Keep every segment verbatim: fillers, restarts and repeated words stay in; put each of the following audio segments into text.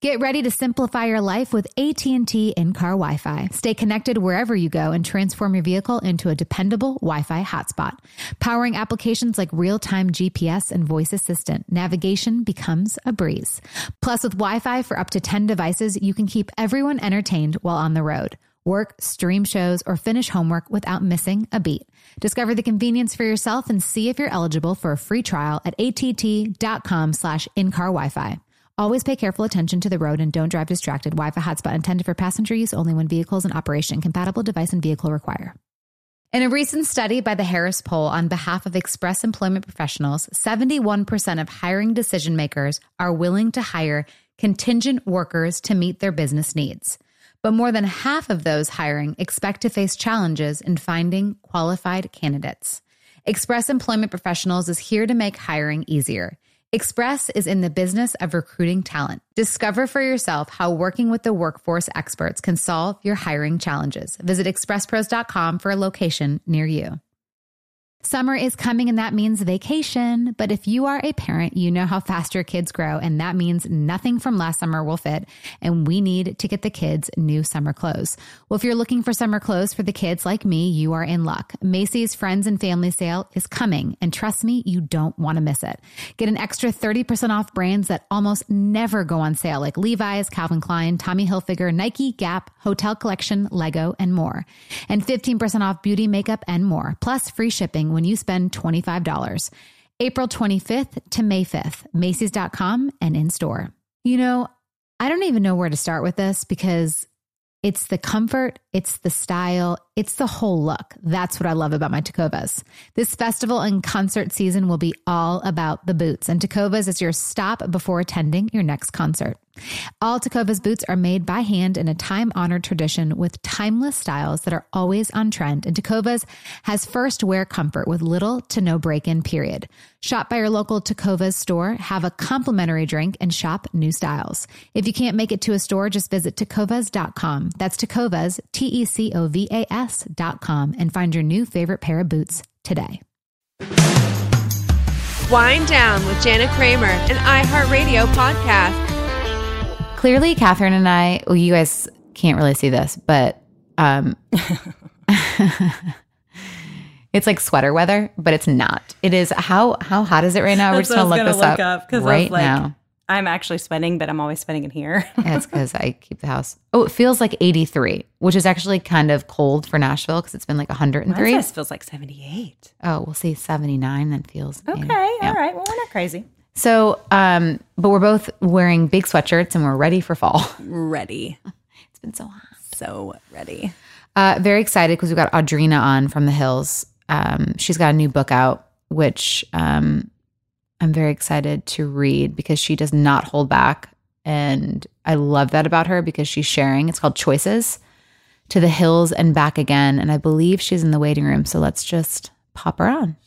Get ready to simplify your life with A T and T in-car Wi-Fi. Stay connected wherever you go and transform your vehicle into a dependable Wi-Fi hotspot. Powering applications like real-time G P S and voice assistant, navigation becomes a breeze. Plus, with Wi-Fi for up to ten devices, you can keep everyone entertained while on the road. Work, stream shows, or finish homework without missing a beat. Discover the convenience for yourself and see if you're eligible for a free trial at att.com slash in-car Wi-Fi. Always pay careful attention to the road and don't drive distracted. Wi-Fi hotspot intended for passenger use only when vehicles in operation. Compatible device and vehicle require. In a recent study by the Harris Poll on behalf of Express Employment Professionals, seventy-one percent of hiring decision makers are willing to hire contingent workers to meet their business needs. But more than half of those hiring expect to face challenges in finding qualified candidates. Express Employment Professionals is here to make hiring easier. Express is in the business of recruiting talent. Discover for yourself how working with the workforce experts can solve your hiring challenges. Visit express pros dot com for a location near you. Summer is coming and that means vacation. But if you are a parent, you know how fast your kids grow, and that means nothing from last summer will fit, and we need to get the kids new summer clothes. Well, if you're looking for summer clothes for the kids like me, you are in luck. Macy's Friends and Family Sale is coming, and trust me, you don't want to miss it. Get an extra thirty percent off brands that almost never go on sale, like Levi's, Calvin Klein, Tommy Hilfiger, Nike, Gap, Hotel Collection, Lego, and more. And fifteen percent off beauty, makeup, and more, plus free shipping when you spend twenty-five dollars. April twenty-fifth to May fifth, Macy's dot com and in store. You know, I don't even know where to start with this because it's the comfort, it's the style, it's the whole look. That's what I love about my Tecovas. This festival and concert season will be all about the boots, and Tecovas is your stop before attending your next concert. All Tecovas boots are made by hand in a time-honored tradition with timeless styles that are always on trend. And Tecovas has first wear comfort with little to no break-in period. Shop by your local Tecovas store, have a complimentary drink, and shop new styles. If you can't make it to a store, just visit tecovas dot com. That's Tecovas, T E C O V A S dot com, and find your new favorite pair of boots today. Wind Down with Jana Kramer, an iHeartRadio podcast. Clearly, Catherine and I, well, you guys can't really see this, but um, it's like sweater weather, but it's not. It is, how how hot is it right now? We're just going to look this look up, up right like, now. I'm actually sweating, but I'm always sweating in here. That's because I keep the house. Oh, it feels like eighty-three, which is actually kind of cold for Nashville because it's been like one hundred three. This feels like seventy-eight. Oh, we'll see seventy-nine, then feels. Okay, maybe, yeah. All right. Well, we're not crazy. So, um, but we're both wearing big sweatshirts and we're ready for fall. Ready. It's been so hot. So ready. Uh, very excited because we've got Audrina on from the Hills. Um, she's got a new book out, which um, I'm very excited to read because she does not hold back. And I love that about her because she's sharing. It's called Choices, To the Hills and Back Again. And I believe she's in the waiting room. So let's just pop her on.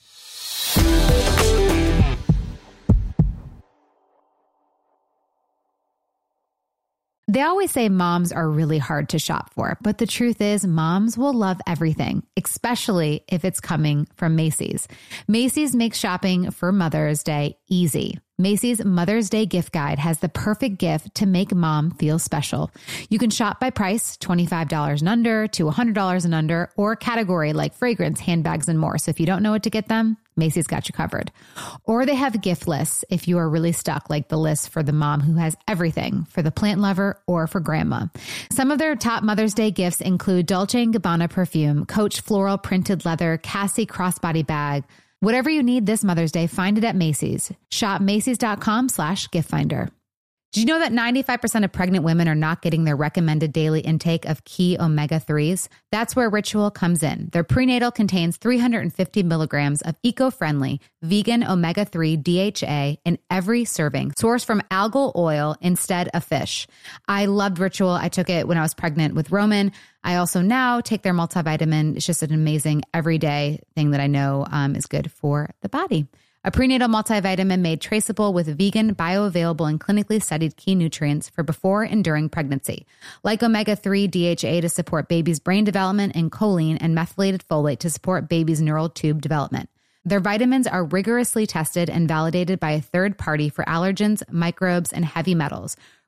They always say moms are really hard to shop for, but the truth is moms will love everything, especially if it's coming from Macy's. Macy's makes shopping for Mother's Day easy. Macy's Mother's Day gift guide has the perfect gift to make mom feel special. You can shop by price, twenty-five dollars and under to one hundred dollars and under, or category like fragrance, handbags, and more. So if you don't know what to get them, Macy's got you covered. Or they have gift lists if you are really stuck, like the list for the mom who has everything, for the plant lover or for grandma. Some of their top Mother's Day gifts include Dolce and Gabbana perfume, Coach floral printed leather, Cassie crossbody bag. Whatever you need this Mother's Day, find it at Macy's. Shop Macy's.com slash gift finder. Did you know that ninety-five percent of pregnant women are not getting their recommended daily intake of key omega threes? That's where Ritual comes in. Their prenatal contains three hundred fifty milligrams of eco-friendly vegan omega three D H A in every serving, sourced from algal oil instead of fish. I loved Ritual. I took it when I was pregnant with Roman. I also now take their multivitamin. It's just an amazing everyday thing that I know um, is good for the body. A prenatal multivitamin made traceable with vegan, bioavailable, and clinically studied key nutrients for before and during pregnancy, like omega three D H A to support baby's brain development and choline and methylated folate to support baby's neural tube development. Their vitamins are rigorously tested and validated by a third party for allergens, microbes, and heavy metals.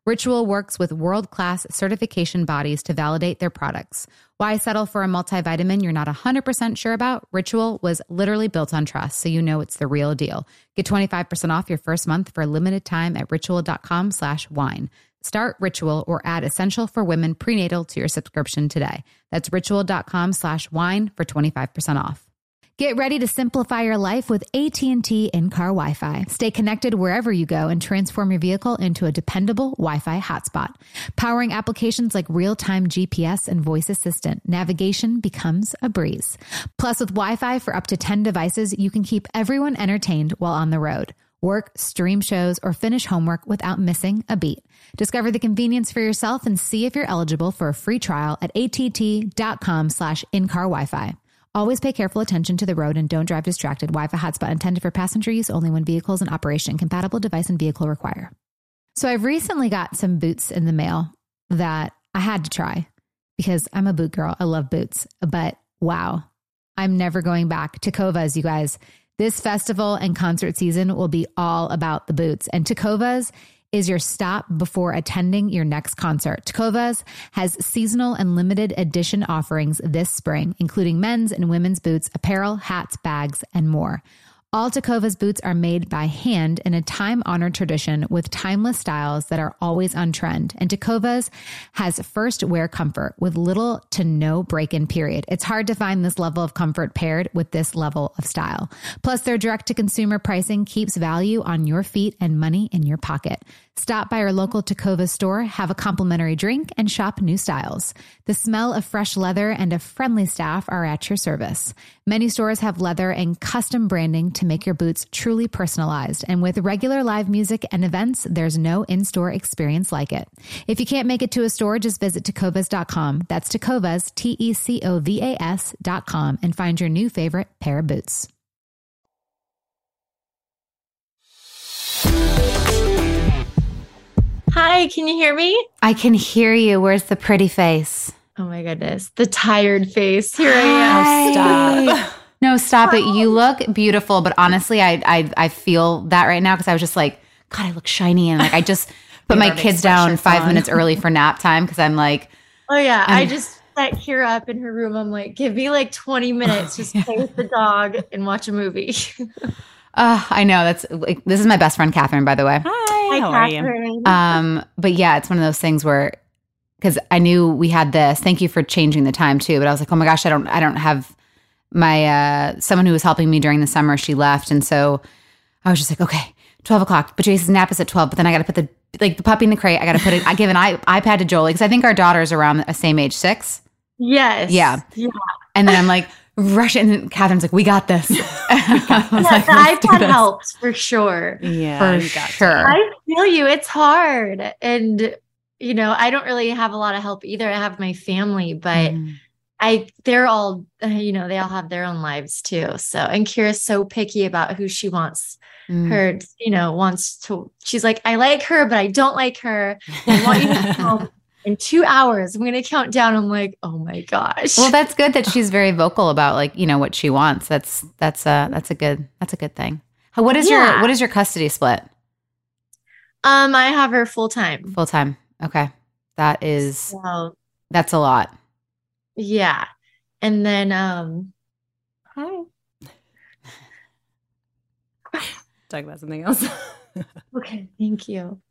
Ritual works with world-class certification bodies to validate their products. Why settle for a multivitamin you're not one hundred percent sure about? Ritual was literally built on trust, so you know it's the real deal. Get twenty-five percent off your first month for a limited time at ritual.com slash wine. Start Ritual or add Essential for Women prenatal to your subscription today. That's ritual.com slash wine for twenty-five percent off. Get ready to simplify your life with A T and T in-car Wi-Fi. Stay connected wherever you go and transform your vehicle into a dependable Wi-Fi hotspot. Powering applications like real-time G P S and voice assistant, navigation becomes a breeze. Plus, with Wi-Fi for up to ten devices, you can keep everyone entertained while on the road. Work, stream shows, or finish homework without missing a beat. Discover the convenience for yourself and see if you're eligible for a free trial at att.com slash in-car Wi-Fi. Always pay careful attention to the road and don't drive distracted. Wi-Fi hotspot intended for passenger use only when vehicles in operation. Compatible device and vehicle require. So I've recently got some boots in the mail that I had to try because I'm a boot girl. I love boots, but wow, I'm never going back. Tecovas, you guys. This festival and concert season will be all about the boots, and Tecovas is your stop before attending your next concert. Tecovas has seasonal and limited edition offerings this spring, including men's and women's boots, apparel, hats, bags, and more. All Tecovas boots are made by hand in a time-honored tradition with timeless styles that are always on trend. And Tecovas has first wear comfort with little to no break-in period. It's hard to find this level of comfort paired with this level of style. Plus, their direct-to-consumer pricing keeps value on your feet and money in your pocket. Stop by your local Tecovas store, have a complimentary drink, and shop new styles. The smell of fresh leather and a friendly staff are at your service. Many stores have leather and custom branding to make your boots truly personalized. And with regular live music and events, there's no in-store experience like it. If you can't make it to a store, just visit tecovas dot com. That's Tecovas, T E C O V A S dot com, and find your new favorite pair of boots. Hi, can you hear me? I can hear you. Where's the pretty face? Oh my goodness. The tired face. Here I Hi. am. Stop. No, stop it. You look beautiful, but honestly, I I, I feel that right now because I was just like, God, I look shiny. And like, I just put my kids down five on. minutes early for nap time because I'm like. Oh yeah. I'm, I just set Kira up in her room. I'm like, give me like twenty minutes. Just play with the dog and watch a movie. uh, I know. That's like, this is my best friend, Catherine, by the way. Hi, how Hi, are you? Um, but yeah, it's one of those things where, because I knew we had this. Thank you for changing the time too. But I was like, oh my gosh, I don't, I don't have my uh, someone who was helping me during the summer. She left, and so I was just like, okay, twelve o'clock. But Jason's nap is at twelve. But then I got to put the like the puppy in the crate. I got to put it. I give an i iPad to Jolie because I think our daughter's around the same age, six. Yes. Yeah. Yeah. And then I'm like, rushing. And Catherine's like, we got this. I was Yeah, like, the "Let's do iPad this." helps for sure. Yeah, For you got to. sure. I feel you. It's hard. And, you know, I don't really have a lot of help either. I have my family, but Mm. I, they're all, uh, you know, they all have their own lives too. So, and Kira's so picky about who she wants Mm. her, you know, wants to, she's like, I like her, but I don't like her. I want you to come in two hours. I'm going to count down. I'm like, oh my gosh. Well, that's good that she's very vocal about like, you know, what she wants. That's, that's a, that's a good, that's a good thing. How, what is your, Yeah. what is your custody split? um, I have her full time. Full time. Okay. That is, So that's a lot. yeah. And then, um, hi. Talk about something else. Okay. Thank you.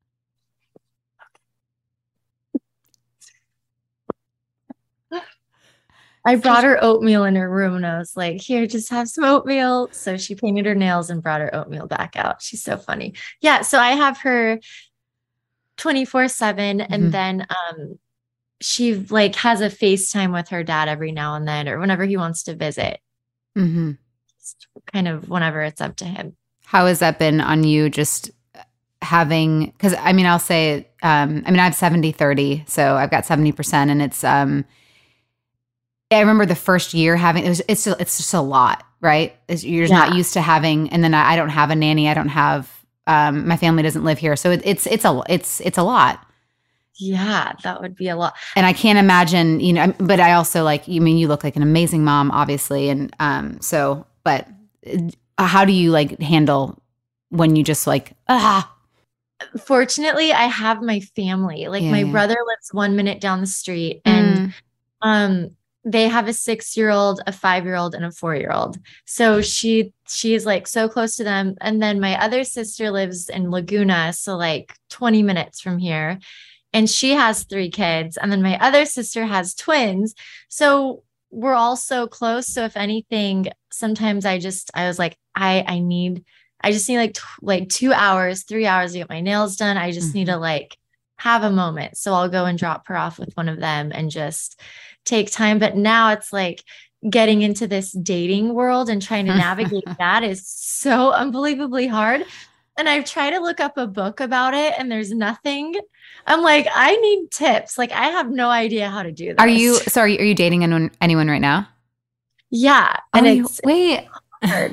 I brought her oatmeal in her room and I was like, here, just have some oatmeal. So she painted her nails and brought her oatmeal back out. She's so funny. Yeah. So I have her twenty-four seven. Mhm. And then um, she like has a FaceTime with her dad every now and then, or whenever he wants to visit, Mm-hmm. just kind of whenever it's up to him. How has that been on you just having, because I mean, I'll say, um, I mean, I have seventy thirty, so I've got seventy percent and it's, um, I remember the first year having, it was, it's, still, it's just a lot, right? It's, you're just not Yeah. used to having, and then I, I don't have a nanny. I don't have, um, my family doesn't live here. So it, it's, it's a, it's, it's a lot. Yeah, that would be a lot. And I can't imagine, you know, but I also like, you mean, you look like an amazing mom, obviously. And, um, so, but uh, how do you like handle when you just like, ah, fortunately, I have my family. Like Yeah, my yeah. brother lives one minute down the street, and Mm. um, they have a six-year-old, a five-year-old, and a four-year-old. So she she's like so close to them. And then my other sister lives in Laguna, so like twenty minutes from here. And she has three kids. And then my other sister has twins. So we're all so close. So if anything, sometimes I just, I was like, I, I need, I just need like, t- like two hours, three hours to get my nails done. I just Mm-hmm. need to like have a moment. So I'll go and drop her off with one of them and just take time. But now it's like getting into this dating world and trying to navigate that is so unbelievably hard. And I've tried to look up a book about it and there's nothing. I'm like, I need tips. Like, I have no idea how to do this. Are you, so are you, are you dating anyone, anyone right now? Yeah. And Oh, you- it's wait, hard.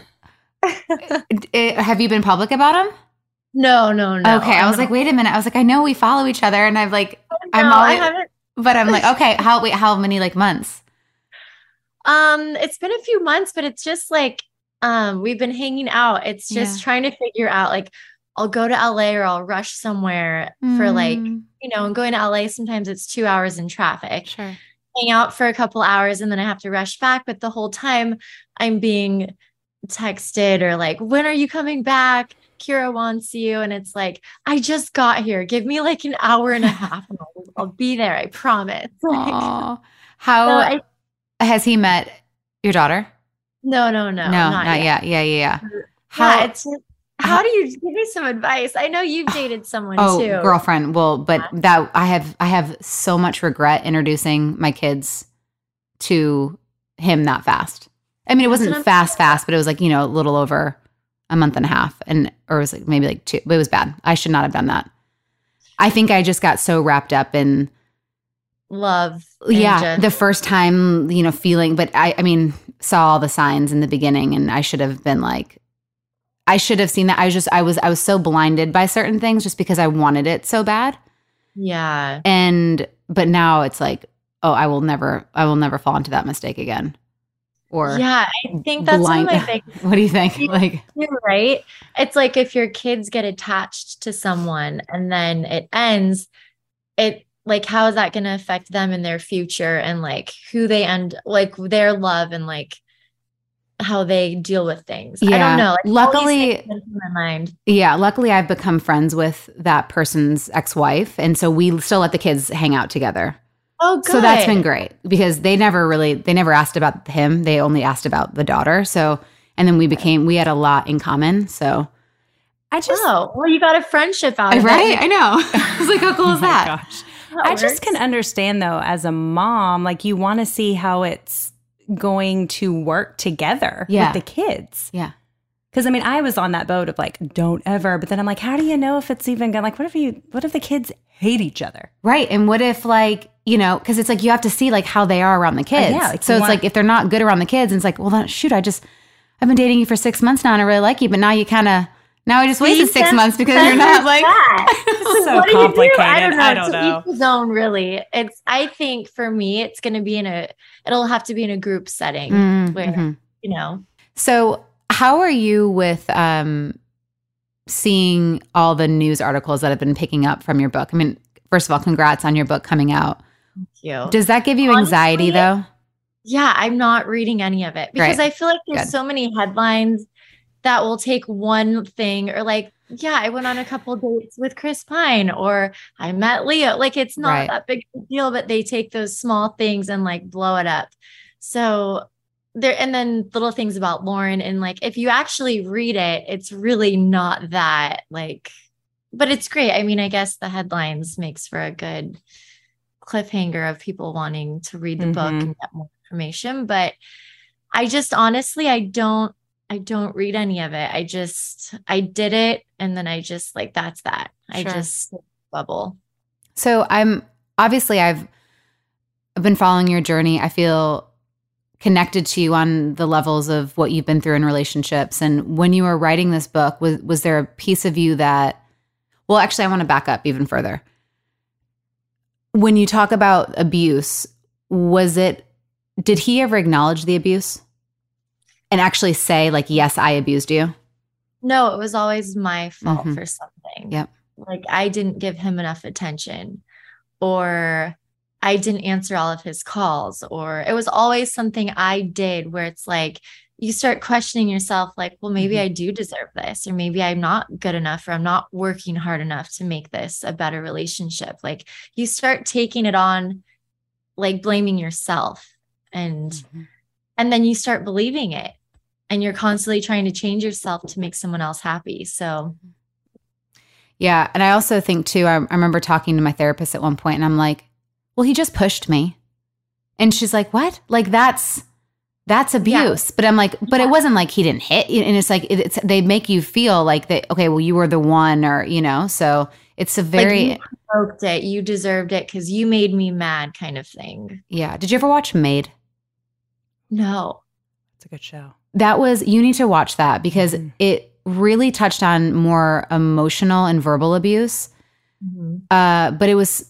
Eh, have you been public about him? No, no, no. Okay. I was like, wait a minute. I was like, I know we follow each other and I've like, I'm no, I always, haven't. but I'm like, okay, how, wait, how many like months? Um, it's been a few months, but it's just like, um, we've been hanging out. It's just Yeah. trying to figure out, like, I'll go to L A or I'll rush somewhere for like, Mm, you know, and going to L A, sometimes it's two hours in traffic, sure. hang out for a couple hours and then I have to rush back. But the whole time I'm being texted or like, when are you coming back? Kira wants you. And it's like, I just got here. Give me like an hour and a half and I'll, I'll be there. I promise. Like, Aw. How so I, has he met your daughter? no, no, no, No, not, not yet. yet. Yeah, yeah, yeah. How, How, it's just, how do you give me some advice? I know you've dated someone oh, too. girlfriend. Well, but that I have, I have so much regret introducing my kids to him that fast. I mean, it That's what wasn't I'm fast, fast, but it was like, you know, a little over a month and a half. And, or it was like maybe like two, but it was bad. I should not have done that. I think I just got so wrapped up in, Love. and yeah, just- the first time, you know, feeling, but I, I mean, saw all the signs in the beginning and I should have been like, I should have seen that. I was just, I was, I was so blinded by certain things just because I wanted it so bad. yeah. And, but now it's like, oh, I will never, I will never fall into that mistake again. Or Yeah. I think that's blind- one of my big what do you think? You- Like, too, right? It's like if your kids get attached to someone and then it ends, it like, how is that going to affect them in their future and like who they end, like their love and like how they deal with things? I Yeah. don't know. Like, all these Luckily- things went through my mind. yeah, luckily I've become friends with that person's ex-wife. And so we still let the kids hang out together. Oh, good. So that's been great because they never really, they never asked about him. They only asked about the daughter. So, and then we became, we had a lot in common. So I just, Oh, well, you got a friendship out of right? it. I know. I was like, how cool oh is my that? gosh. That I just works. can understand though, as a mom, like you want to see how it's going to work together Yeah. with the kids. Yeah. Because I mean, I was on that boat of like, don't ever. But then I'm like, how do you know if it's even gonna, like, what if you, what if the kids hate each other? Right. And what if like, you know, because it's like you have to see like how they are around the kids. yeah, like, so you it's want- like if they're not good around the kids, and it's like, well, then, shoot, I just, I've been dating you for six months now and I really like you, but now you kind of, now I just wasted six Then- months because then you're not there's like, that. So What do you do? complicated. I don't know. I don't to know. each his own, really. It's. I think for me, it's going to be in a. It'll have to be in a group setting Mm, where mhm. you know. So how are you with um, seeing all the news articles that have been picking up from your book? I mean, first of all, congrats on your book coming out. Thank you. Does that give you anxiety Honestly, though? Yeah, I'm not reading any of it because Right. I feel like there's Good. so many headlines that will take one thing or like, yeah, I went on a couple dates with Chris Pine or I met Leo. Like it's not Right. that big of a deal, but they take those small things and like blow it up. So there, and then little things about Lauren and like, if you actually read it, it's really not that like, but it's great. I mean, I guess the headlines makes for a good cliffhanger of people wanting to read the book Mhm. and get more information. But I just honestly, I don't, I don't read any of it. I just, I did it. And then I just like, that's that. I Sure. just bubble. So I'm obviously I've I've been following your journey. I feel connected to you on the levels of what you've been through in relationships. And when you were writing this book, was was there a piece of you that, well, actually I want to back up even further. When you talk about abuse, was it, did he ever acknowledge the abuse and actually say like, yes, I abused you? No, it was always my fault Mhm. for something. Yep. like I didn't give him enough attention, or I didn't answer all of his calls, or it was always something I did where it's like you start questioning yourself, like, well, maybe Mhm. I do deserve this, or maybe I'm not good enough, or I'm not working hard enough to make this a better relationship. Like you start taking it on, like blaming yourself, and Mhm. and then you start believing it, and you're constantly trying to change yourself to make someone else happy. So Yeah. And I also think too, I, I remember talking to my therapist at one point and I'm like, well, he just pushed me. And she's like, what? Like that's, that's abuse. Yeah. But I'm like, but yeah. It wasn't like he didn't hit. And it's like, it's, they make you feel like that, okay, well, you were the one, or, you know, so it's a very, like you provoked it, you deserved it because you made me mad kind of thing. Yeah. Did you ever watch Maid? No. It's a good show. That was, you need to watch that because mm-hmm. it really touched on more emotional and verbal abuse. Mm-hmm. Uh, but it was,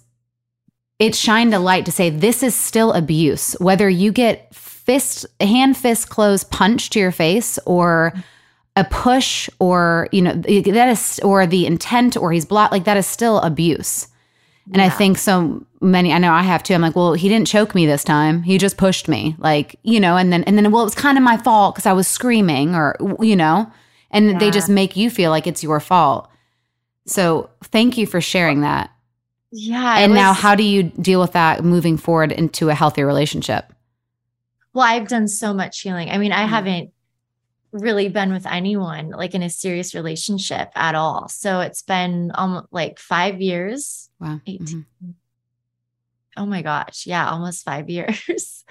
it shined a light to say, this is still abuse, whether you get fist, hand, fist, close punch to your face, or a push, or, you know, that is, or the intent, or he's blocked, like that is still abuse. And yeah. I think so many, I know I have too. I'm like, well, he didn't choke me this time. He just pushed me, like, you know, and then, and then, well, it was kind of my fault because I was screaming, or, you know, and yeah. they just make you feel like it's your fault. So thank you for sharing that. Yeah. And was, now how do you deal with that moving forward into a healthy relationship? Well, I've done so much healing. I mean, I mm-hmm. haven't really been with anyone like in a serious relationship at all. So it's been almost like five years. Wow. eighteen Mm-hmm. Oh my gosh. Yeah. Almost five years.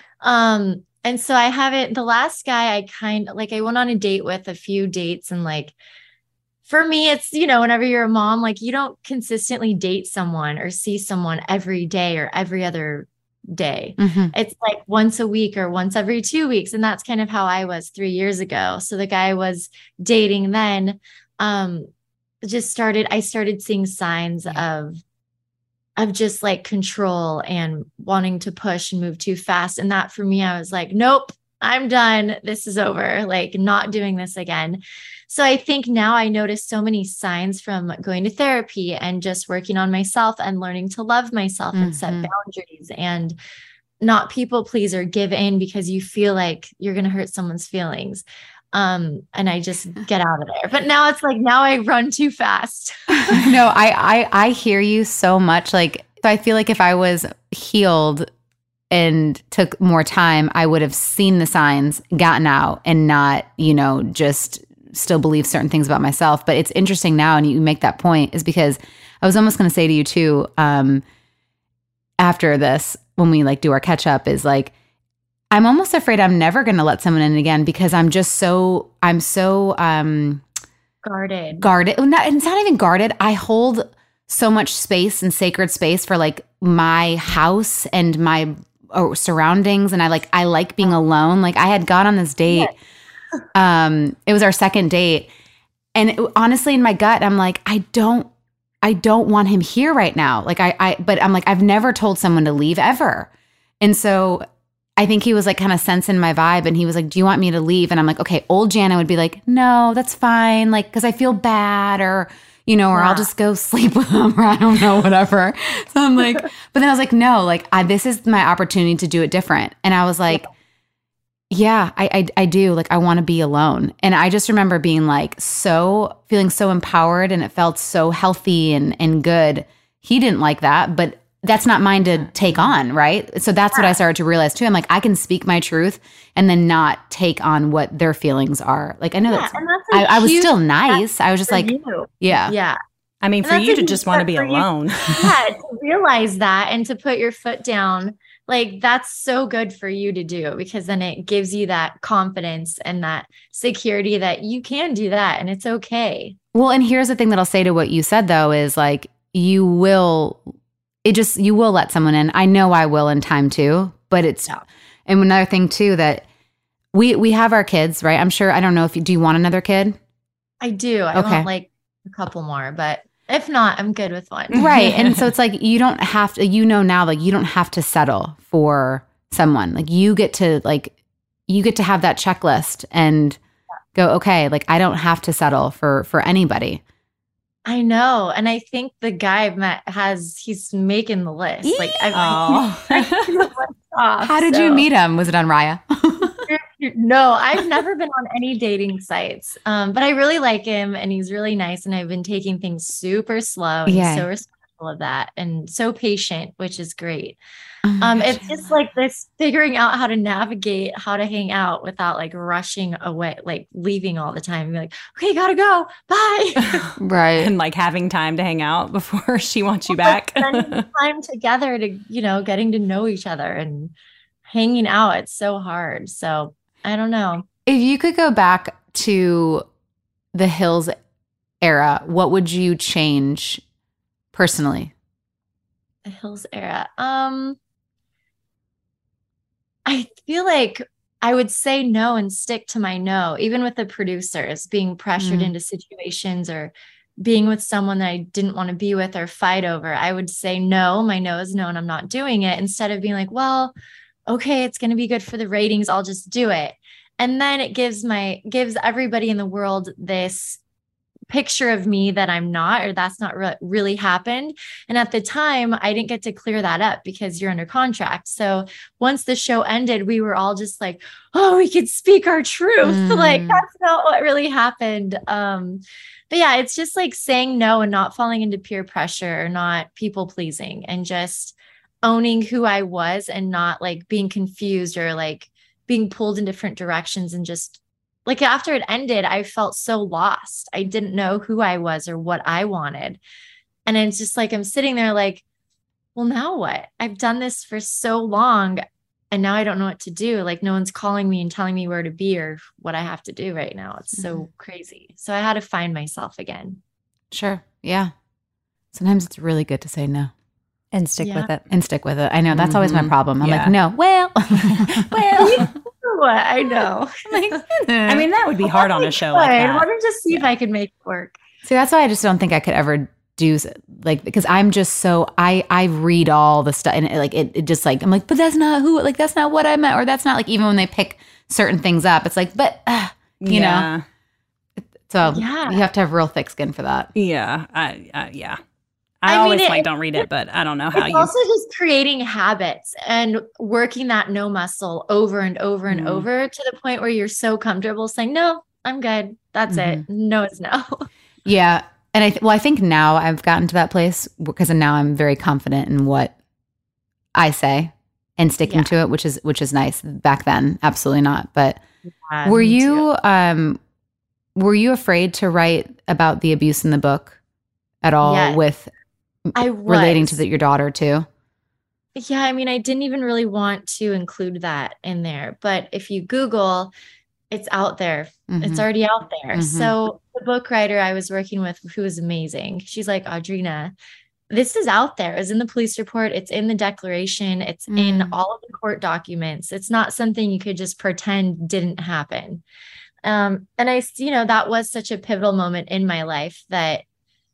um, and so I haven't, the last guy I kind of like, I went on a date with a few dates, and like, for me, it's, you know, whenever you're a mom, like you don't consistently date someone or see someone every day or every other day. Mm-hmm. It's like once a week or once every two weeks. And that's kind of how I was three years ago. So the guy I was dating then, um, just started, I started seeing signs yeah. of, of just like control and wanting to push and move too fast. And that for me, I was like, nope, I'm done. This is over. Like not doing this again. So I think now I notice so many signs from going to therapy and just working on myself and learning to love myself mm-hmm. and set boundaries and not people please or give in because you feel like you're going to hurt someone's feelings. Um, and I just get out of there. But now it's like, now I run too fast. No, I, I, I hear you so much. Like, I feel like if I was healed and took more time, I would have seen the signs, gotten out, and not, you know, just still believe certain things about myself. But it's interesting now, and you make that point, is because I was almost going to say to you too, um, after this, when we like do our catch up, is like, I'm almost afraid I'm never going to let someone in again because I'm just so, I'm so um, guarded. Guarded. Not, it's not even guarded. I hold so much space and sacred space for like my house and my uh, surroundings. And I like, I like being alone. Like I had gone on this date. Yes. Um, it was our second date. And it, honestly, in my gut, I'm like, I don't, I don't want him here right now. Like I, I, but I'm like, I've never told someone to leave ever. And so I think he was like kind of sensing my vibe, and he was like, do you want me to leave? And I'm like, okay, old Jana would be like, no, that's fine. Like, cause I feel bad, or, you know, or yeah. I'll just go sleep with him, or I don't know, whatever. So I'm like, but then I was like, no, like I, this is my opportunity to do it different. And I was like, yeah, I, I, I do. Like, I want to be alone. And I just remember being like, so feeling so empowered, and it felt so healthy and, and good. He didn't like that, but that's not mine to take on. Right. So that's yeah. what I started to realize too. I'm like, I can speak my truth and then not take on what their feelings are. Like, I know yeah, that's, that's I, I was still nice. I was just like, you. yeah. Yeah. I mean, and for you to just want to be alone. Yeah. To realize that and to put your foot down. Like, that's so good for you to do, because then it gives you that confidence and that security that you can do that and it's okay. Well, and here's the thing that I'll say to what you said, though, is like, you will, it just, you will let someone in. I know I will in time too, but it's, yeah. and another thing too, that we, we have our kids, right? I'm sure, I don't know if you, do you want another kid? I do. I okay. want like a couple more, but if not, I'm good with one. Right. And so it's like, you don't have to, you know, now, like, you don't have to settle for someone. Like, you get to, like, you get to have that checklist and go, okay, like, I don't have to settle for, for anybody. I know. And I think the guy I've met has, he's making the list. Like, I've Oh. off, How did so. you meet him? Was it on Raya? No, I've never been on any dating sites. Um, but I really like him and he's really nice. And I've been taking things super slow and Yeah. so respectful of that and so patient, which is great. Oh my Um, gosh, it's just like this figuring out how to navigate, how to hang out without like rushing away, like leaving all the time. You're like, okay, gotta go. Bye. right. And like having time to hang out before she wants you back. Spending time together to, you know, getting to know each other and hanging out. It's so hard. So I don't know. If you could go back to the Hills era, what would you change personally? The Hills era. Um, I feel like I would say no and stick to my no, even with the producers being pressured Mm. into situations or being with someone that I didn't want to be with or fight over. I would say no, my no is no, and I'm not doing it, instead of being like, well, okay, it's going to be good for the ratings, I'll just do it. And then it gives my gives everybody in the world this picture of me that I'm not, or that's not re- really happened. And at the time, I didn't get to clear that up because you're under contract. So once the show ended, we were all just like, oh, we could speak our truth. Mm. Like, that's not what really happened. Um, but yeah, it's just like saying no and not falling into peer pressure or not people pleasing and just owning who I was and not like being confused or like being pulled in different directions. And just like after it ended, I felt so lost. I didn't know who I was or what I wanted. And it's just like, I'm sitting there like, well, now what? I've done this for so long and now I don't know what to do. Like no one's calling me and telling me where to be or what I have to do right now. It's so Mhm. crazy. So I had to find myself again. Sure. Yeah. Sometimes it's really good to say no And stick Yeah. with it. and stick with it. I know that's always my Mhm. problem. I'm Yeah. like, no, well, well. What? I know. Like, I mean, that would be hard on a show like I that. wanted to see if I could make it work. see, that's why I just don't think I could ever do s- like because I'm just so I I read all the stuff and it, like it, it just like I'm like, but that's not who like that's not what I meant or that's not like even when they pick certain things up, it's like, but uh, you know, yeah. so Yeah. you have to have real thick skin for that. Yeah. I, uh, yeah. I, I mean, always it- like don't read it, but I don't know how It's you. also just creating habits and working that no muscle over and over and Mm. over to the point where you're so comfortable saying, no, I'm good. That's it. No, it's no. Yeah. And I, th- well, I think now I've gotten to that place because now I'm very confident in what I say and sticking Yeah. to it, which is, which is nice. Back then, absolutely not. But Yeah, were me too. you, um, were you afraid to write about the abuse in the book at all Yes. with I relating was. to the, your daughter too? Yeah, I mean, I didn't even really want to include that in there, but if you Google, it's out there. It's Mhm. already out there. Mhm. So the book writer I was working with, who was amazing, she's like, Audrina, this is out there. It's in the police report. It's in the declaration. It's in Mm. all of the court documents. It's not something you could just pretend didn't happen. Um, and I, you know, that was such a pivotal moment in my life that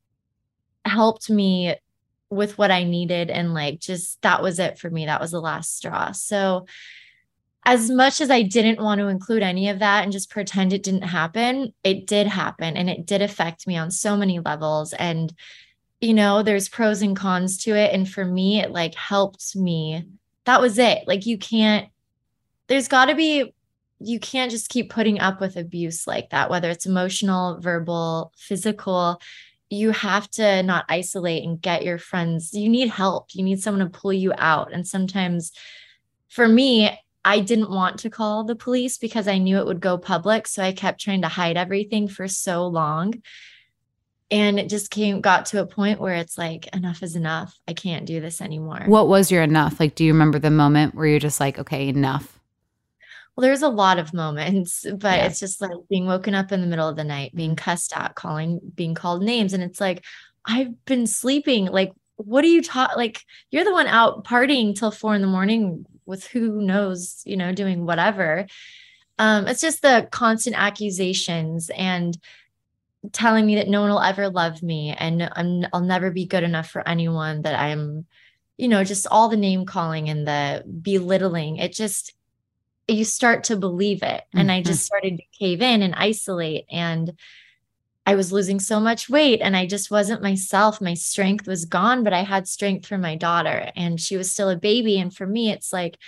helped me with what I needed. And like, just, that was it for me. That was the last straw. So as much as I didn't want to include any of that and just pretend it didn't happen, it did happen. And it did affect me on so many levels. And, you know, there's pros and cons to it. And for me, it like helped me. That was it. Like, you can't, there's got to be, you can't just keep putting up with abuse like that, whether it's emotional, verbal, physical. You have to not isolate and get your friends. You need help. You need someone to pull you out. And sometimes for me, I didn't want to call the police because I knew it would go public. So I kept trying to hide everything for so long. And it just came, got to a point where it's like, enough is enough. I can't do this anymore. What was your enough? Like, do you remember the moment where you're just like, okay, enough? Well, there's a lot of moments, but Yeah. it's just like being woken up in the middle of the night, being cussed at, calling, being called names. And it's like, I've been sleeping. Like, what are you taught? Like, you're the one out partying till four in the morning with who knows, you know, doing whatever. Um, it's just the constant accusations and telling me that no one will ever love me and I'm, I'll never be good enough for anyone, that I'm, you know, just all the name calling and the belittling. It just, you start to believe it. And I Mhm. just started to cave in and isolate. And I was losing so much weight and I just wasn't myself. My strength was gone, but I had strength for my daughter and she was still a baby. And for me, it's like,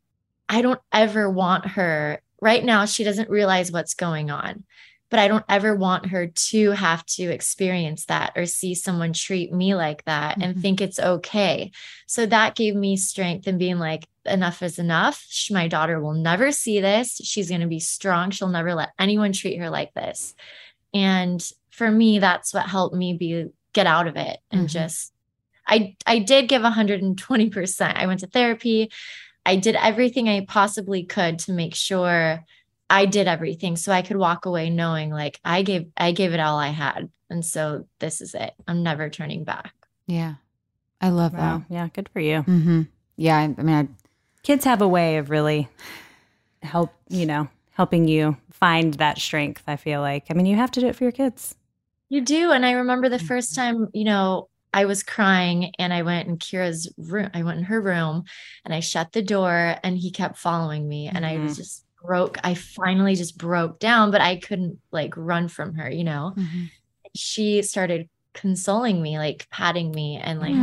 I don't ever want her right now. She doesn't realize what's going on, but I don't ever want her to have to experience that or see someone treat me like that mm-hmm. and think it's okay. So that gave me strength in being like, enough is enough. She, my daughter will never see this. She's going to be strong. She'll never let anyone treat her like this. And for me, that's what helped me be, get out of it. And mm-hmm. just, I, I did give one hundred twenty percent. I went to therapy. I did everything I possibly could to make sure I did everything so I could walk away knowing like I gave, I gave it all I had. And so this is it. I'm never turning back. Yeah. I love wow. that. Yeah. Good for you. Mm-hmm. Yeah. I, I mean, I, kids have a way of really help, you know, helping you find that strength. I feel like, I mean, you have to do it for your kids. You do. And I remember the first time, you know, I was crying and I went in Kira's room. I went in her room and I shut the door and he kept following me and mm-hmm. I was just broke. I finally just broke down, but I couldn't like run from her, you know, mm-hmm. she started consoling me, like patting me and like,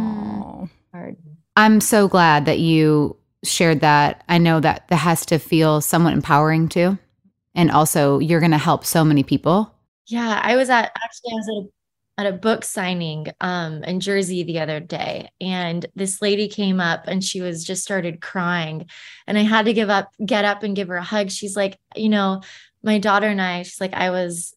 oh, hard. I'm so glad that you shared that. I know that that has to feel somewhat empowering too. And also you're going to help so many people. Yeah. I was at, actually I was at a at a book signing um, in Jersey the other day. And this lady came up and she was just started crying. And I had to give up, get up and give her a hug. She's like, you know, my daughter and I, she's like, I was,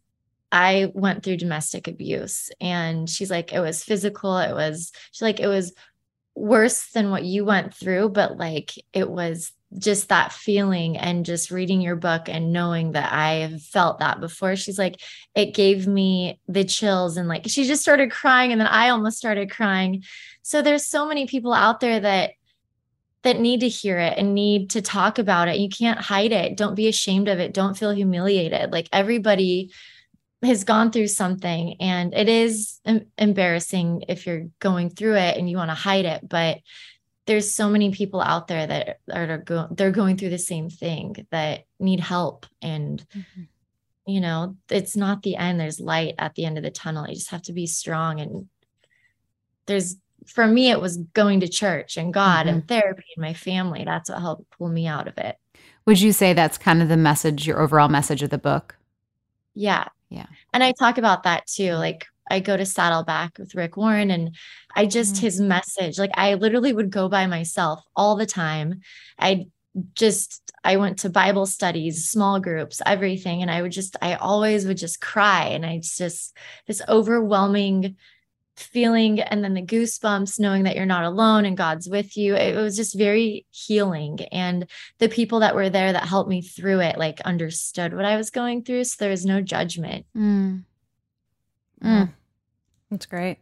I went through domestic abuse. And she's like, it was physical. It was, she's like, it was worse than what you went through, but like, it was just that feeling and just reading your book and knowing that I have felt that before. She's like, it gave me the chills and like, she just started crying and then I almost started crying. So there's so many people out there that, that need to hear it and need to talk about it. You can't hide it. Don't be ashamed of it. Don't feel humiliated. Like everybody has gone through something and it is em- embarrassing if you're going through it and you want to hide it, but there's so many people out there that are go- they're going through the same thing that need help. And, mm-hmm. you know, it's not the end. There's light at the end of the tunnel. You just have to be strong. And there's, for me, it was going to church and God mm-hmm. and therapy and my family. That's what helped pull me out of it. Would you say that's kind of the message, your overall message of the book? Yeah. Yeah. And I talk about that too. Like, I go to Saddleback with Rick Warren and I just, mm-hmm. his message, like I literally would go by myself all the time. I just, I went to Bible studies, small groups, everything. And I would just, I always would just cry. And I just, this overwhelming feeling and then the goosebumps knowing that you're not alone and God's with you. It was just very healing. And the people that were there that helped me through it, like understood what I was going through. So there was no judgment. Mm. Mm. That's great.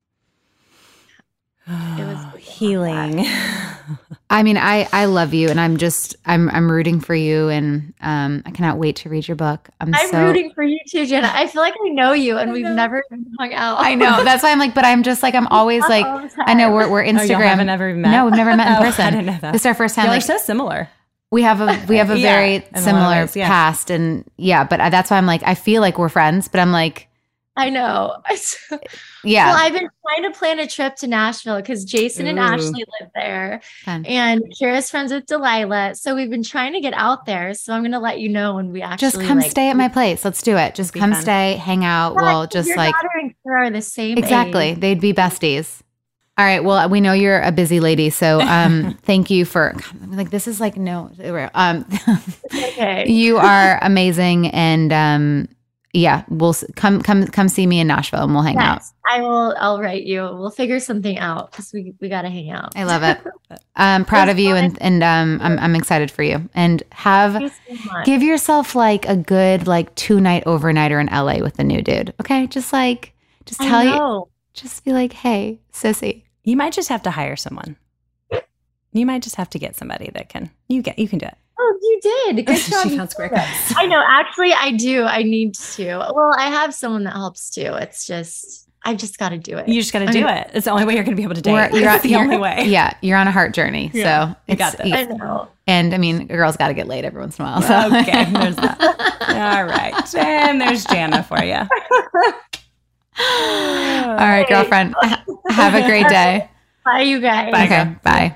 It was healing. I mean, I, I love you and I'm just, I'm, I'm rooting for you. And, um, I cannot wait to read your book. I'm, I'm so... rooting for you too, Jenna. I feel like I know you and we've never hung out. I know. That's why I'm like, but I'm just like, I'm always like, I know we're, we're Instagram. Oh, you haven't ever met? No, we've never met in oh, person. I didn't know that. This is our first time. Y'all like, are so similar. We have a, we have a yeah, very similar ways, yeah. past and yeah, but I, that's why I'm like, I feel like we're friends, but I'm like, I know. Yeah. Well, I've been trying to plan a trip to Nashville because Jason and Ooh. Ashley live there. Fun. And Kira's friends with Delilah. So we've been trying to get out there. So I'm going to let you know when we actually just come like, stay at my place. Let's do it. Just come fun. stay, hang out. Yeah, we'll just your like daughter and Kira are the same exactly. age. They'd be besties. All right. Well, we know you're a busy lady, so um, thank you for like this is like no, um, okay. You are amazing, and um, yeah, we'll come come come see me in Nashville, and we'll hang yes, out. I will. I'll write you. We'll figure something out because we we got to hang out. I love it. I'm proud of you, and and um, I'm I'm excited for you, and have Thank you so much. give yourself like a good like two night overnighter in L A with the new dude. Okay, just like just tell I you. know. Just be like, hey, sissy. You might just have to hire someone. You might just have to get somebody that can. You get. You can do it. Oh, you did. Good job. She sounds great. I know. Actually, I do. I need to. Well, I have someone that helps too. It's just I just got to do it. You just got to do it. It's the only way you're going to be able to date. We're- you're- It's the you're- only way. Yeah, you're on a heart journey. Yeah, so you got this. I know. And I mean, a girl's got to get laid every once in a while. So. Okay, there's that. All right. And there's Jana for you. All right, girlfriend. Ha- Have a great day. Bye, you guys. Bye. Okay, bye.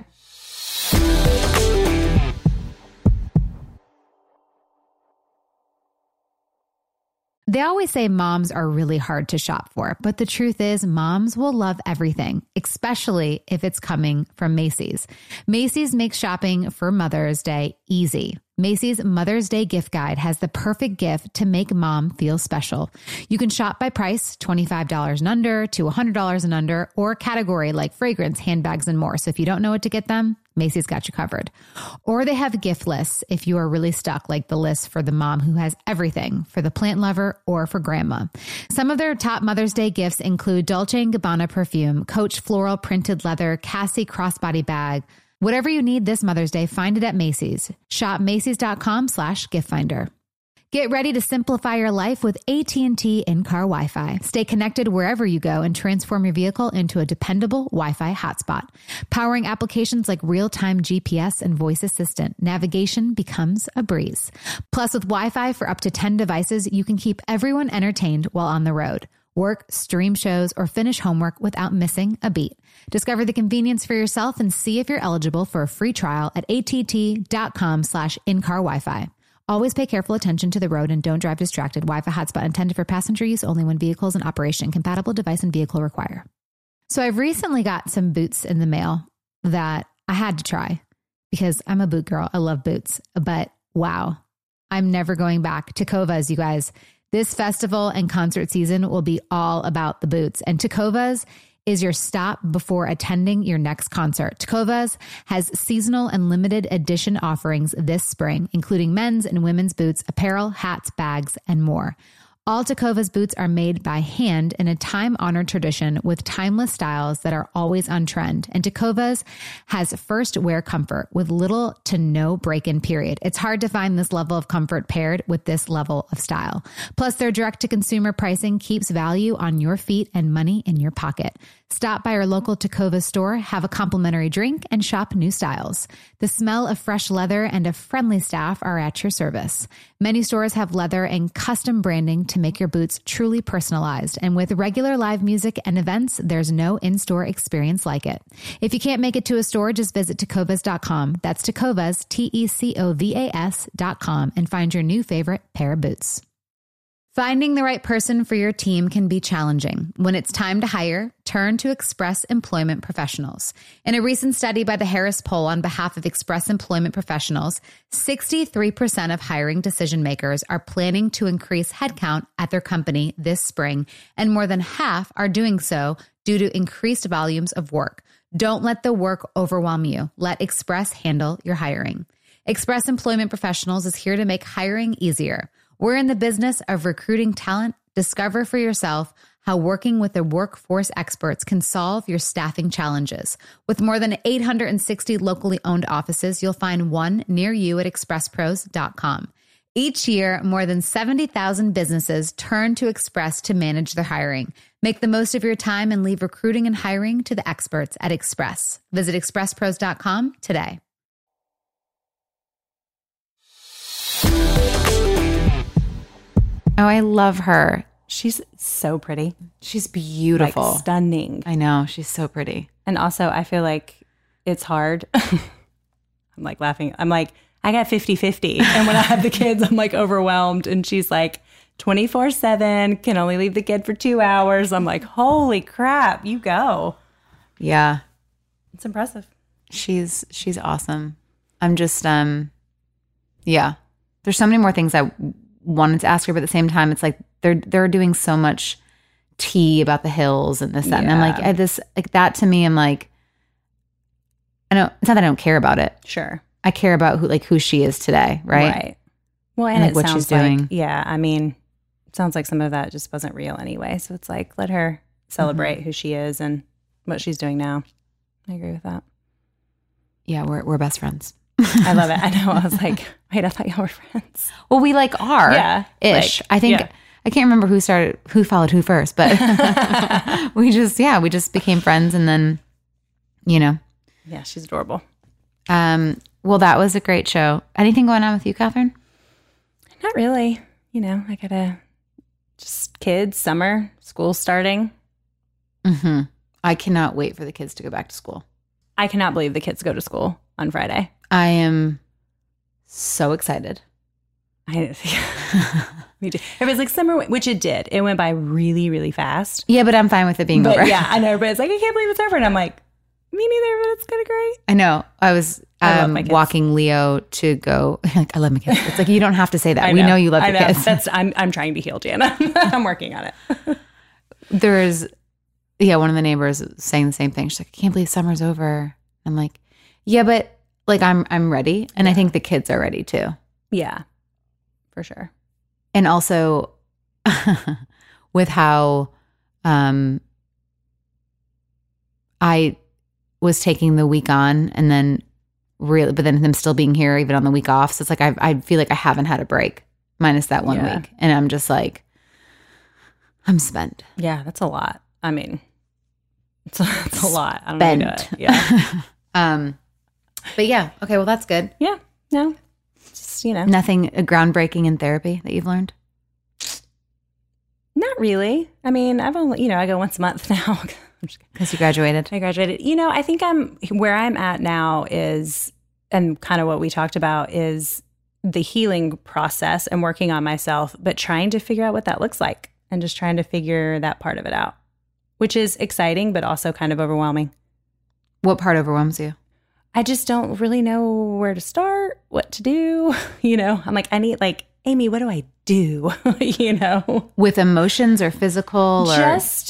They always say moms are really hard to shop for, but the truth is moms will love everything, especially if it's coming from Macy's. Macy's makes shopping for Mother's Day easy. Macy's Mother's Day gift guide has the perfect gift to make mom feel special. You can shop by price, twenty-five dollars and under to one hundred dollars and under, or category like fragrance, handbags, and more. So if you don't know what to get them, Macy's got you covered. Or they have gift lists if you are really stuck, like the list for the mom who has everything, for the plant lover or for grandma. Some of their top Mother's Day gifts include Dolce and Gabbana perfume, Coach floral printed leather, Cassie crossbody bag. Whatever you need this Mother's Day, find it at Macy's. Shop Macy's.com slash gift finder. Get ready to simplify your life with A T and T in-car Wi-Fi. Stay connected wherever you go and transform your vehicle into a dependable Wi-Fi hotspot. Powering applications like real-time G P S and voice assistant, navigation becomes a breeze. Plus, with Wi-Fi for up to ten devices, you can keep everyone entertained while on the road. Work, stream shows, or finish homework without missing a beat. Discover the convenience for yourself and see if you're eligible for a free trial at att.com slash in-car Wi-Fi. Always pay careful attention to the road and don't drive distracted. Wi-Fi hotspot intended for passenger use only when vehicles in operation. Compatible device and vehicle require. So I've recently got some boots in the mail that I had to try because I'm a boot girl. I love boots, but wow, I'm never going back. Tecovas, you guys. This festival and concert season will be all about the boots, and Tecovas is your stop before attending your next concert. Tecovas has seasonal and limited edition offerings this spring, including men's and women's boots, apparel, hats, bags, and more. All Tecovas boots are made by hand in a time-honored tradition with timeless styles that are always on trend. And Tecovas has first wear comfort with little to no break-in period. It's hard to find this level of comfort paired with this level of style. Plus, their direct-to-consumer pricing keeps value on your feet and money in your pocket. Stop by our local Tecovas store, have a complimentary drink, and shop new styles. The smell of fresh leather and a friendly staff are at your service. Many stores have leather and custom branding to make your boots truly personalized. And with regular live music and events, there's no in-store experience like it. If you can't make it to a store, just visit tecovas dot com. That's Tecovas, T E C O V A S dot com, and find your new favorite pair of boots. Finding the right person for your team can be challenging. When it's time to hire, turn to Express Employment Professionals. In a recent study by the Harris Poll on behalf of Express Employment Professionals, sixty-three percent of hiring decision makers are planning to increase headcount at their company this spring, and more than half are doing so due to increased volumes of work. Don't let the work overwhelm you. Let Express handle your hiring. Express Employment Professionals is here to make hiring easier. We're in the business of recruiting talent. Discover for yourself how working with the workforce experts can solve your staffing challenges. With more than eight hundred sixty locally owned offices, you'll find one near you at express pros dot com. Each year, more than seventy thousand businesses turn to Express to manage their hiring. Make the most of your time and leave recruiting and hiring to the experts at Express. Visit express pros dot com today. Oh, I love her. She's so pretty. She's beautiful. Like stunning. I know. She's so pretty. And also, I feel like it's hard. I'm like laughing. I'm like, I got fifty-fifty. And when I have the kids, I'm like overwhelmed. And she's like twenty-four seven, can only leave the kid for two hours. I'm like, holy crap, you go. Yeah. It's impressive. She's she's awesome. I'm just, um, yeah. There's so many more things I wanted to ask her, but at the same time, it's like they're they're doing so much tea about the hills and this, that. Yeah. And I'm like, I, this, like that to me, I'm like, I don't, it's not that I don't care about it. Sure. I care about who, like who she is today. Right. Right. Well, and, And, like, it what sounds she's doing. like, yeah, I mean, it sounds like some of that just wasn't real anyway. So it's like, let her celebrate who she is and what she's doing now. I agree with that. Yeah. We're, we're best friends. I love it. I know. I was like, wait, I thought y'all were friends. Well, we like are Yeah, ish. like, I think, yeah. I can't remember who started, who followed who first, but we just, yeah, we just became friends. And then, you know. Yeah, she's adorable. Um. Well, that was a great show. Anything going on with you, Catherine? Not really. You know, I gotta just kids, summer, school starting. Mm-hmm. I cannot wait for the kids to go back to school. I cannot believe the kids go to school on Friday. I am so excited. I, me too. It was like summer, which it did. It went by really, really fast. Yeah, but I'm fine with it being but over. Yeah, I know. But it's like, I can't believe it's over. And I'm like, me neither, but it's kind of great. I know. I was I um, walking Leo to go. Like, I love my kids. It's like, you don't have to say that. I We know. know you love I your know. kids. That's, I'm, I'm trying to heal, Jana. I'm working on it. There's, yeah, one of the neighbors saying the same thing. She's like, I can't believe summer's over. I'm like, yeah, but like, I'm, I'm ready. And yeah. I think the kids are ready too. Yeah, for sure. And also with how um, I was taking the week on and then really, but then them still being here even on the week off. So it's like, I, I feel like I haven't had a break minus that one yeah. week. And I'm just like, I'm spent. Yeah, that's a lot. I mean, it's a, it's a lot. I don't Spent. know. How to do it. Yeah. um, but yeah. Okay. Well, that's good. Yeah. No. Just, you know. Nothing groundbreaking in therapy that you've learned? Not really. I mean, I've only, you know, I go once a month now. Because you graduated. I graduated. You know, I think I'm, where I'm at now is, and kind of what we talked about is the healing process and working on myself, but trying to figure out what that looks like and just trying to figure that part of it out, which is exciting, but also kind of overwhelming. What part overwhelms you? I just don't really know where to start, what to do. You know, I'm like, I need like, Amy, what do I do? You know, with emotions or physical or just,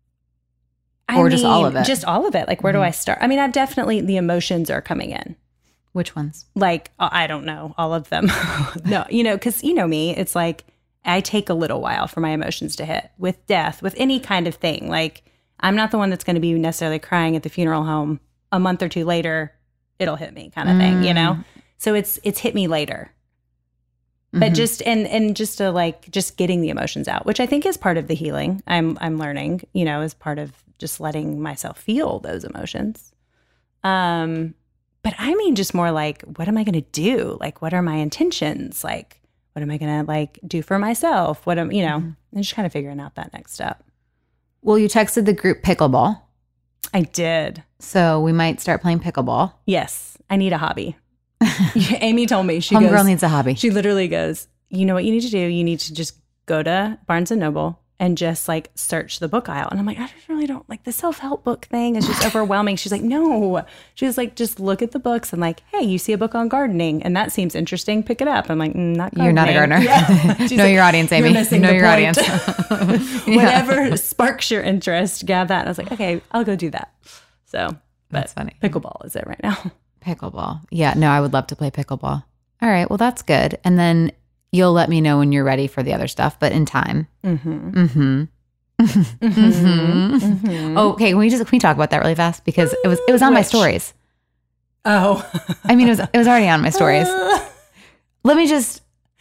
I or mean, just all of it? Just all of it. Like, where mm-hmm. do I start? I mean, I've definitely, the emotions are coming in. Which ones? Like, I don't know, all of them. No, you know, because you know me, it's like, I take a little while for my emotions to hit with death, with any kind of thing. Like, I'm not the one that's going to be necessarily crying at the funeral home. A month or two later, it'll hit me kind of mm. thing, you know? So it's, it's hit me later. But mm-hmm. just, and, and just to like, just getting the emotions out, which I think is part of the healing I'm, I'm learning, you know, as part of just letting myself feel those emotions. Um, but I mean, just more like, what am I going to do? Like, what are my intentions? Like, what am I going to like do for myself? What am, you know, mm-hmm. and just kind of figuring out that next step. Well, you texted the group pickleball. I did. So we might start playing pickleball. Yes. I need a hobby. Amy told me, she Home goes, girl needs a hobby. She literally goes, you know what you need to do? You need to just go to Barnes and Noble and just like search the book aisle. And I'm like, I just really don't like the self-help book thing. It's just overwhelming. She's like, no. She was like, just look at the books and like, hey, you see a book on gardening and that seems interesting. Pick it up. I'm like, mm, not gardening. You're not a gardener. Yeah. Know like, your audience, Amy. You're missing know the your point. audience. Whatever sparks your interest, grab that. And I was like, okay, I'll go do that. So that's funny. Pickleball is it right now. Pickleball. Yeah, no, I would love to play pickleball. All right, well, that's good. And then you'll let me know when you're ready for the other stuff, but in time. Mm-hmm. Mm-hmm. mm-hmm. mm-hmm. Okay, can we just can we talk about that really fast? Because it was it was on Which? my stories. Oh. I mean, it was it was already on my stories. Uh, let me just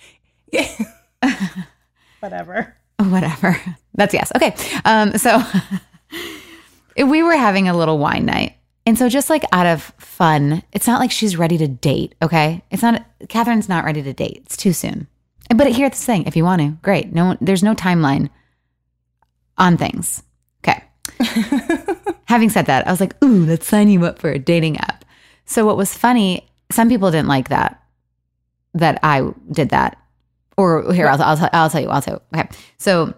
Whatever. Whatever. That's yes. Okay. Um, so we were having a little wine night. And so just like out of fun, it's not like she's ready to date, okay? It's not, Catherine's not ready to date. It's too soon. But here's the thing, if you want to, great. No, there's no timeline on things. Okay. Having said that, I was like, ooh, let's sign you up for a dating app. So what was funny, some people didn't like that, that I did that. Or here, I'll, I'll, I'll tell you, I'll tell you. Okay. So,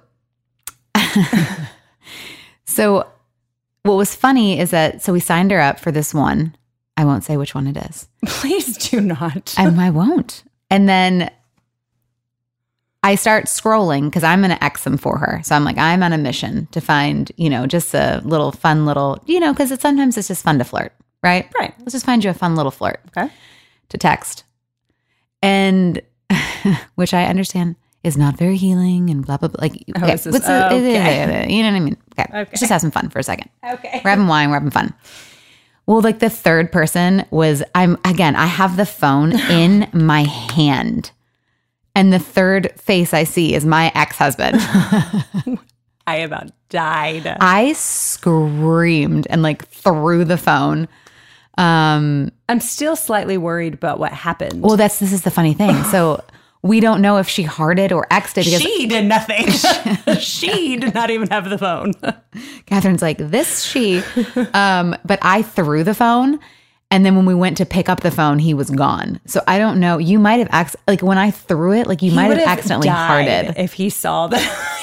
so what was funny is that, so we signed her up for this one. I won't say which one it is. Please do not. I, I won't. And then I start scrolling because I'm going to X them for her. So I'm like, I'm on a mission to find, you know, just a little fun little, you know, because it's, sometimes it's just fun to flirt, right? Right. Let's just find you a fun little flirt. Okay. To text. And, which I understand is not very healing and blah, blah, blah. Like, oh, okay, this, what's oh, the, okay. you know what I mean? Okay. Okay. Let's just have some fun for a second. Okay. We're having wine. We're having fun. Well, like the third person was, I'm, again, I have the phone in my hand And the third face I see is my ex-husband. I about died. I screamed and like threw the phone. Um, I'm still slightly worried about what happened. well, that's this is the funny thing. So we don't know if she hearted or X'd it because she did nothing. She did not even have the phone. Catherine's like, this she. Um, but I threw the phone. And then when we went to pick up the phone, he was gone. So I don't know. You might have, acc- like when I threw it, like you He might would have accidentally died hearted. if he saw that.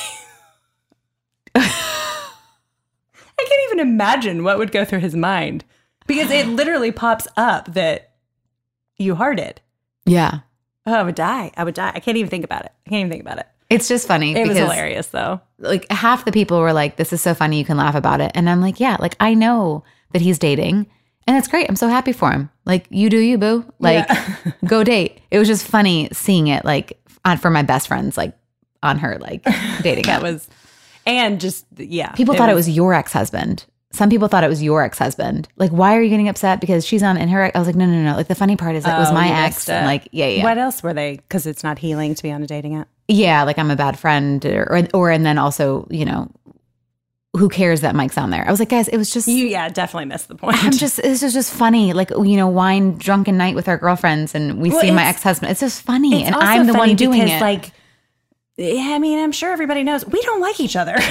I can't even imagine what would go through his mind because it literally pops up that you hearted. Yeah. Oh, I would die. I would die. I can't even think about it. I can't even think about it. It's just funny. It was because, hilarious though. Like half the people were like, this is so funny. You can laugh about it. And I'm like, yeah, like I know that he's dating. And it's great. I'm so happy for him. Like, you do you, boo. Like, Yeah. go date. It was just funny seeing it, like, on for my best friends, like, on her, like, dating. That app. was, and just, yeah. People thought it was your ex-husband. Some people thought it was your ex-husband. Like, why are you getting upset? Because she's on, and her, I was like, no, no, no. Like, the funny part is that it was Oh, my you ex. missed And it. like, yeah, yeah. What else were they? Because it's not healing to be on a dating app. Yeah, like, I'm a bad friend. Or, or, or, and then also, you know, who cares that Mike's on there? I was like, guys, it was just. You, yeah, definitely missed the point. I'm just, this is just funny. Like, you know, wine drunken night with our girlfriends and we Well, see my it's- ex-husband. It's just funny. It's And also I'm the funny one doing because, it. like, yeah, I mean, I'm sure everybody knows we don't like each other.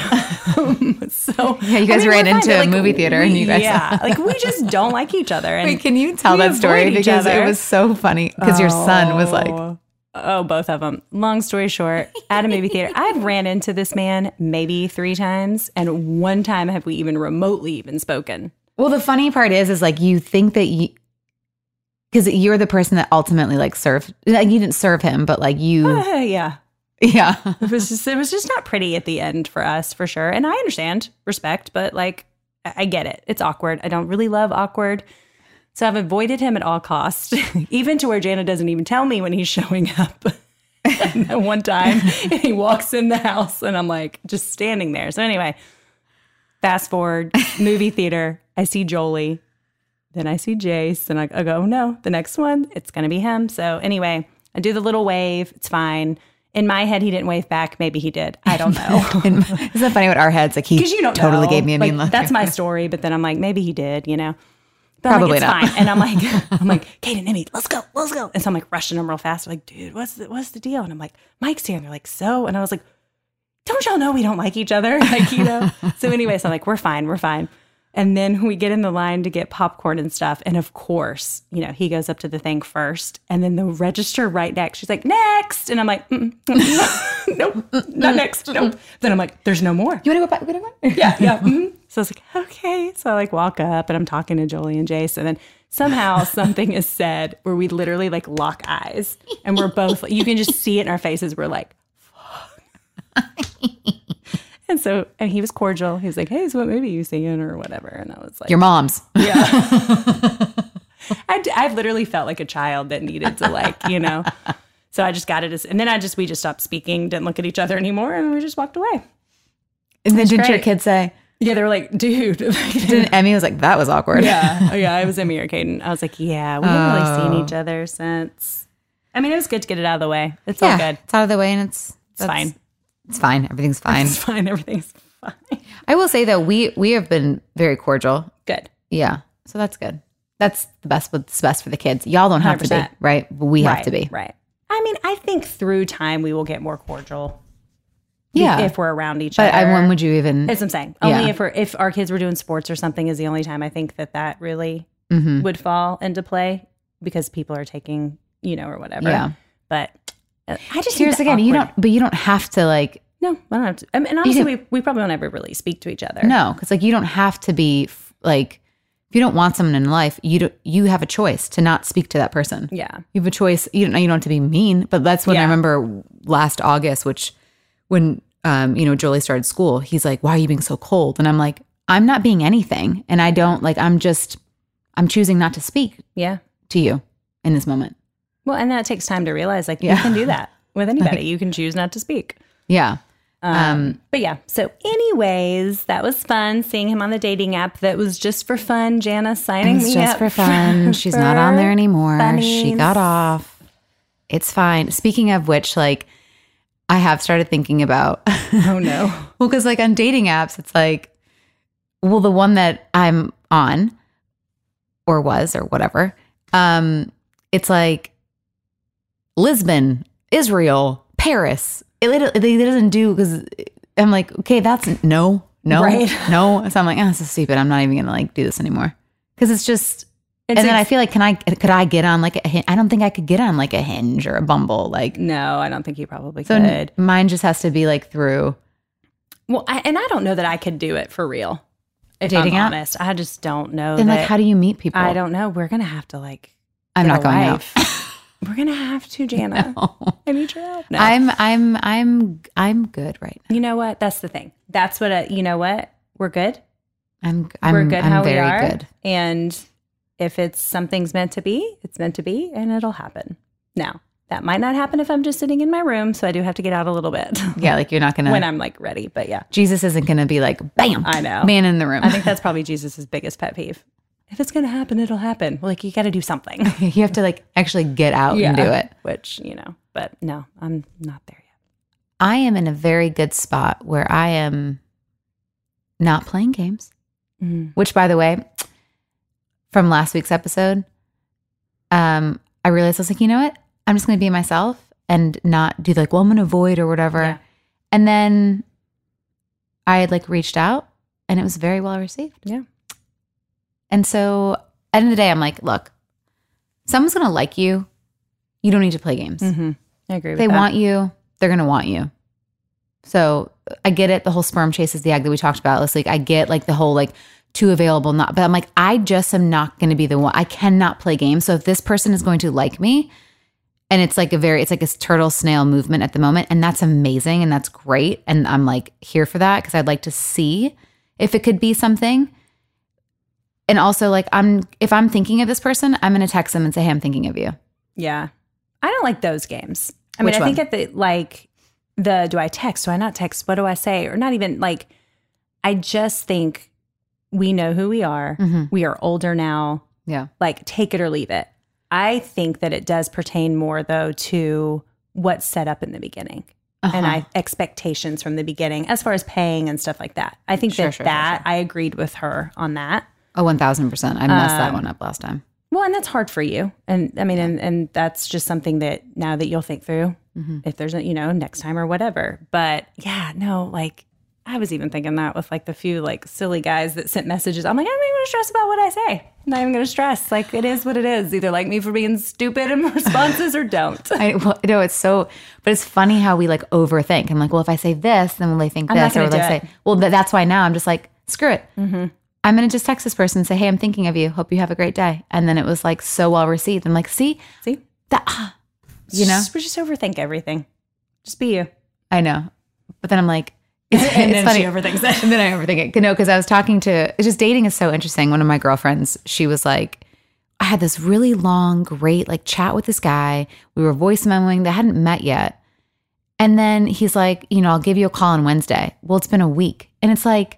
So Yeah, you guys I mean, ran we're into fine, a but, movie theater we, and you guys- yeah, like we just don't like each other. And Wait, can you tell we that story? avoid each Because it other. was so funny. Because your son was like, Oh. Oh, both of them. Long story short, at a movie theater, I've ran into this man maybe three times, and one time have we even remotely even spoken. well, the funny part is, is like you think that you, because you're the person that ultimately like served, like you didn't serve him, but like you, Uh, yeah, yeah. it was just it was just not pretty at the end for us, for sure. And I understand, respect, but like I I get it. It's awkward. I don't really love awkward. So I've avoided him at all costs, even to where Jana doesn't even tell me when he's showing up. And then one time he walks in the house and I'm like just standing there. So anyway, fast forward, movie theater. I see Jolie. Then I see Jace. And I, I go, oh, no, the next one, it's going to be him. So anyway, I do the little wave. It's fine. In my head, he didn't wave back. Maybe he did. I don't know. And isn't that funny what our heads, like he Because you don't totally know. gave me a mean Like, look. that's my story. But then I'm like, maybe he did, you know? But I'm Probably like, not. it's fine. And I'm like, I'm like, Kate and Emmy, let's go, let's go. And so I'm like rushing them real fast. I'm like, dude, what's the, what's the deal? And I'm like, Mike's here. And they're like, so? And I was like, don't y'all know we don't like each other? Like, you know? So anyway, so I'm like, we're fine, we're fine. And then we get in the line to get popcorn and stuff. And of course, you know, he goes up to the thing first. And then the register right next, she's like, next. And I'm like, mm, mm, nope, not next. Nope. Then I'm like, there's no more. You want to go back? You want to go back? Yeah, yeah. mhm. So I was like, okay. So I like walk up and I'm talking to Jolie and Jace. And then somehow something is said where we literally like lock eyes. And we're both, you can just see it in our faces. We're like, fuck. And so, and he was cordial. He was like, hey, so what movie are you seeing or whatever? And I was like, Your mom's. yeah. I, I've literally felt like a child that needed to like, you know. So I just got it. As, and then I just, we just stopped speaking, didn't look at each other anymore. And we just walked away. And then didn't your great. kids say, Yeah, they were like, dude. didn't Emmy was like, that was awkward. Yeah. Oh, yeah. I was Emmy or Caden. I was like, yeah, we haven't really Oh. seen each other since. I mean, it was good to get it out of the way. It's Yeah, all good. it's out of the way and it's, It's fine. It's fine. Everything's fine. It's fine. Everything's fine. I will say though, we we have been very cordial. Good. Yeah. So that's good. That's the best what's best for the kids. Y'all don't have one hundred to percent. be, right? But we have Right, to be. Right. I mean, I think through time we will get more cordial. be- Yeah. If we're around each But other. I, when would you even That's what I'm saying. Only Yeah. if we're if our kids were doing sports or something is the only time I think that that really Mhm. would fall into play because people are taking, you know, or whatever. Yeah. But uh, I just Here's think again, the you awkward- don't but you don't have to like No, I don't have to. I mean, and honestly, can- we, we probably won't ever really speak to each other. no, because like you don't have to be f- like if you don't want someone in life, you do, you have a choice to not speak to that person. Yeah. You have a choice. You don't you don't have to be mean, but that's when I Yeah. remember last August, which when um, you know, Jolie started school, he's like, why are you being so cold? And I'm like, I'm not being anything. And I don't like I'm just I'm choosing not to speak Yeah. to you in this moment. Well, and that takes time to realize like Yeah. you can do that with anybody. You can choose not to speak. Yeah. Um, Um, but yeah. So, anyways, that was fun seeing him on the dating app. That was just for fun. Jana signing It's me just up for fun. She's not on there anymore. She funnies. got off. It's fine. Speaking of which, like, I have started thinking about, Oh no. well, because like on dating apps, it's like, well, the one that I'm on or was or whatever, um, it's like Lisbon, Israel, Paris. It, it, it doesn't do, because I'm like, okay, that's no, no, Right. no. So I'm like, oh, this is stupid. I'm not even going to like do this anymore. Because it's just, It's and then ex- I feel like, can I, could I get on like a, Hin- I don't think I could get on like a Hinge or a Bumble. Like, No, I don't think you probably so could. mine just has to be like through. Well, I, and I don't know that I could do it for real. If Dating I'm app? honest, I just don't know. Then that, like, how do you meet people? I don't know. We're gonna have to like. I'm get not a going out. life. We're gonna have to, Jana. I need your help. No. I'm, I'm, I'm, I'm good right now. You know what? That's the thing. That's what. A, you know what? We're good. I'm, I'm, We're good I'm how very we are. good. And if it's something's meant to be, it's meant to be, and it'll happen. Now that might not happen if I'm just sitting in my room, so I do have to get out a little bit Yeah. Like you're not going when to, I'm like ready. But yeah, Jesus isn't going to be like, bam, I know. man in the room. I think that's probably Jesus's biggest pet peeve. If it's gonna happen, it'll happen. Well, like you got to do something. You have to like actually get out and do it. Which you know, but no, I'm not there yet. I am in a very good spot where I am not playing games, Mm. which by the way, from last week's episode, um, I realized I was like, you know what? I'm just going to be myself and not do like, well, I'm going to avoid or whatever. Yeah. And then I had like reached out and it was very well received. Yeah. And so at the end of the day, I'm like, look, someone's going to like you. You don't need to play games. Mm-hmm. I agree If with they that. want you, they're going to want you. So I get it. The whole sperm chase is the egg that we talked about. It's like, I get like the whole like two available, not, but I'm like, I just am not going to be the one. I cannot play games. So if this person is going to like me, and it's like a very, it's like a turtle snail movement at the moment. And that's amazing. And that's great. And I'm like here for that because I'd like to see if it could be something. And also like, I'm, if I'm thinking of this person, I'm going to text them and say, hey, I'm thinking of you. Yeah. I don't like those games. I Which mean, I one? think at the, like, the, do I text? Do I not text? What do I say? Or not even like, I just think we know who we are. Mm-hmm. We are older now. Yeah. Like, take it or leave it. I think that it does pertain more, though, to what's set up in the beginning. Uh-huh. And I expectations from the beginning as far as paying and stuff like that. I think Sure, that sure, sure, that sure. I agreed with her on that. Oh, one thousand percent. I messed that Um, one up last time. Well, and that's hard for you. And I mean, and, and that's just something that now that you'll think through Mm-hmm. if there's a, you know, next time or whatever. But yeah, no, like I was even thinking that with like the few like silly guys that sent messages. I'm like, I'm not even gonna stress about what I say. I'm not even gonna stress. Like it is what it is. Either like me for being stupid in responses or don't. I well, no, it's so, but it's funny how we like overthink. I'm like, well, if I say this, then will they think I'm not this? Or will gonna they do say, well, th- that's why now I'm just like, screw it. Mm-hmm. I'm going to just text this person and say, hey, I'm thinking of you. Hope you have a great day. And then it was like so well received. I'm like, see, See, that, ah, you know, just, we just overthink everything. Just be you. I know. But then I'm like, it's, And it's then funny. she overthinks it. And then I overthink it. No, because I was talking to, it's just dating is so interesting. One of my girlfriends, she was like, I had this really long, great like chat with this guy. We were voice memoing. They hadn't met yet. And then he's like, you know, I'll give you a call on Wednesday. Well, it's been a week. And it's like,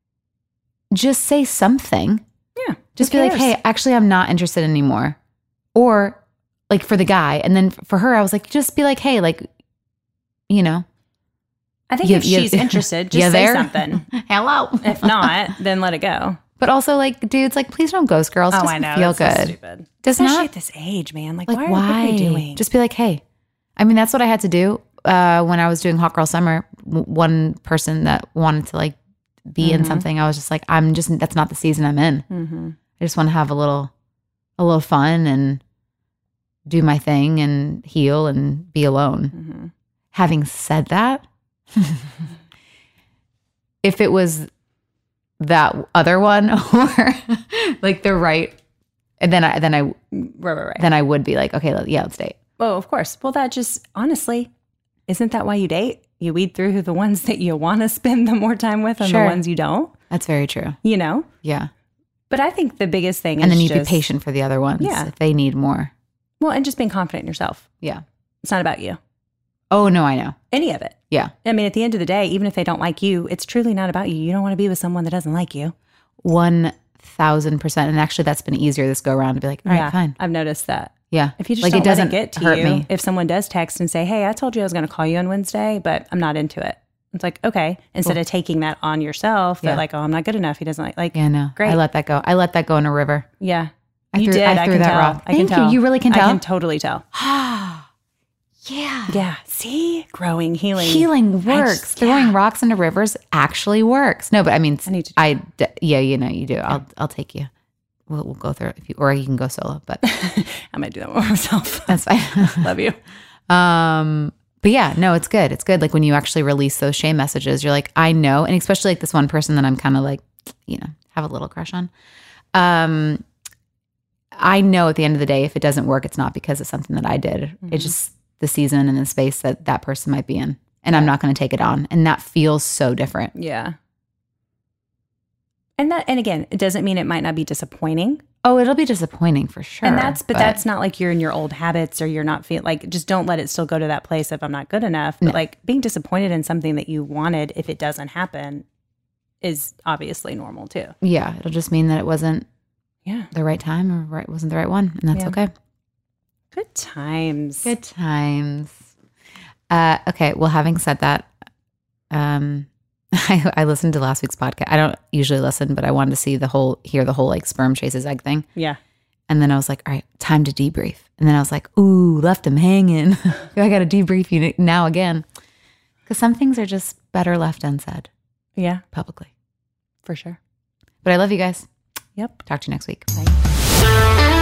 just say something. Yeah. Just who be like, cares? hey, actually, I'm not interested anymore. Or like for the guy. And then for her, I was like, just be like, hey, like, you know. I think You- if you- she's interested, just you say there? something. Hello. If not, then let it go. But also like, dudes, like, please don't ghost girls. Oh, Just I know. feel That's so good. stupid. Does Especially not- at this age, man. Like, Like, why? why? What are you doing? Just be like, hey. I mean, that's what I had to do uh, when I was doing Hot Girl Summer. W- one person that wanted to like be in Mhm. something, I was just like, I'm just, that's not the season I'm in. mm-hmm. I just want to have a little, a little fun and do my thing and heal and be alone. Mm-hmm. Having said that, if it was that other one or like the right, and then I, then I, Right, right, right. then I would be like, okay, let- yeah, let's date. Oh, of course. Well, that just honestly, isn't that why you date? You weed through the ones that you want to spend the more time with and Sure. the ones you don't, That's very true. you know? Yeah. But I think the biggest thing And is then you just, be patient for the other ones Yeah. if they need more. Well, and just being confident in yourself. Yeah. It's not about you. Oh, no, I know. Any of it. Yeah. I mean, at the end of the day, even if they don't like you, it's truly not about you. You don't want to be with someone that doesn't like you. one thousand percent. And actually, that's been easier this go around to be like, all right, yeah, fine. I've noticed that. Yeah. If you just like don't it doesn't let it get to hurt you, me. if someone does text and say, hey, I told you I was going to call you on Wednesday, but I'm not into it. It's like, okay. Instead Cool. of taking that on yourself, Yeah. that like, oh, I'm not good enough. He doesn't like, like Yeah, no. great. I let that go. I let that go in a river. Yeah. I you threw, did. I I, threw can that tell. rock. I can Thank tell. you. You really can tell? I can totally tell. Yeah. Yeah. See? Growing, healing. Healing I works. just- Throwing yeah. rocks into rivers actually works. No, but I mean, I need to I, d- yeah, you know, you do. I'll, I'll take you. We'll, we'll go through it if you, or you can go solo, but I might do that one myself. that's fine. Love you. Um, but yeah, no, it's good. It's good. Like when you actually release those shame messages, you're like, I know. And especially like this one person that I'm kind of like, you know, have a little crush on. Um, I know at the end of the day, if it doesn't work, it's not because of something that I did. Mm-hmm. It's just the season and the space that that person might be in. And I'm not going to take it on. And that feels so different. Yeah. And that, and again, it doesn't mean it might not be disappointing. Oh, it'll be disappointing for sure. And that's, but, that's not like you're in your old habits or you're not feel like, just don't let it still go to that place of I'm not good enough. But No. like being disappointed in something that you wanted, if it doesn't happen, is obviously normal too. Yeah, it'll just mean that it wasn't Yeah. the right time or right wasn't the right one. And that's Yeah. okay. Good times. Good times. Uh, okay. Well, having said that, um, I, I listened to last week's podcast. I don't usually listen, but I wanted to see the whole, hear the whole like sperm chases egg thing. Yeah. And then I was like, all right, time to debrief. And then I was like, ooh, left him hanging. I got to debrief you now again. Because some things are just better left unsaid Yeah. publicly. For sure. But I love you guys. Yep. Talk to you next week. Bye.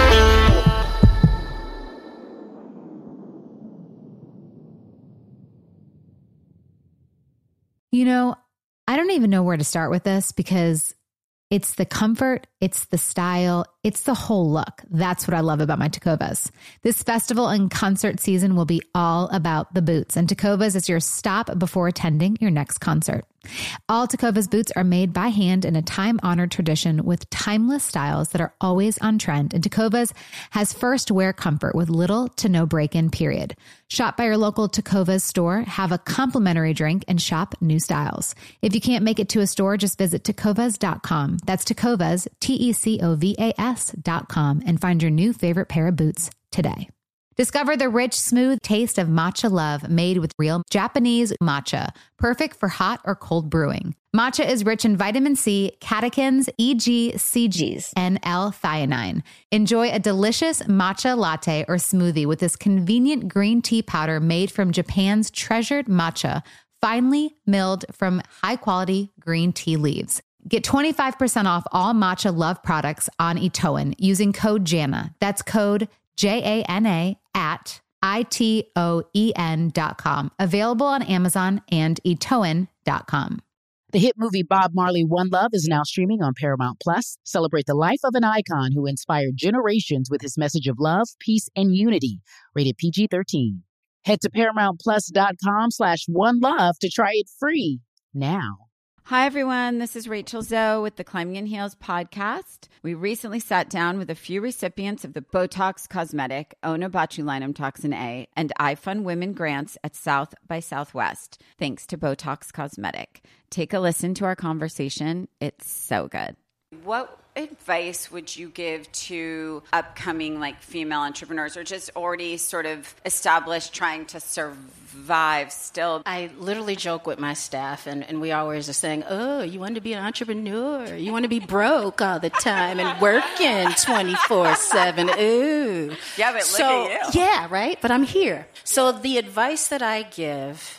You know, I don't even know where to start with this because it's the comfort, it's the style, it's the whole look. That's what I love about my Tecovas. This festival and concert season will be all about the boots, and Tecovas is your stop before attending your next concert. All Tecovas boots are made by hand in a time-honored tradition with timeless styles that are always on trend, and Tecovas has first wear comfort with little to no break-in period. Shop by your local Tecovas store, have a complimentary drink, and shop new styles. If you can't make it to a store, just visit tecovas dot com. That's Tecovas, T E C O V A S dot com, and find your new favorite pair of boots today. Discover the rich, smooth taste of matcha love made with real Japanese matcha, perfect for hot or cold brewing. Matcha is rich in vitamin C, catechins, E G, C Gs, and L-theanine. Enjoy a delicious matcha latte or smoothie with this convenient green tea powder made from Japan's treasured matcha, finely milled from high-quality green tea leaves. Get twenty-five percent off all Matcha Love products on Itoen using code JANA. That's code J A N A at I T O E N dot com. Available on Amazon and Itoen dot com. The hit movie Bob Marley, One Love is now streaming on Paramount Plus. Celebrate the life of an icon who inspired generations with his message of love, peace, and unity. Rated P G thirteen. Head to paramountplus.com slash one love to try it free now. Hi, everyone. This is Rachel Zoe with the Climbing in Heels podcast. We recently sat down with a few recipients of the Botox Cosmetic, Onabotulinum Toxin A, and I Fund Women grants at South by Southwest, thanks to Botox Cosmetic. Take a listen to our conversation. It's so good. What advice would you give to upcoming like female entrepreneurs or just already sort of established trying to survive still? I literally joke with my staff, and, and we always are saying, oh, you want to be an entrepreneur. You want to be broke all the time and working twenty-four seven. Ooh. Yeah, but look so, at you. Yeah, right? But I'm here. So the advice that I give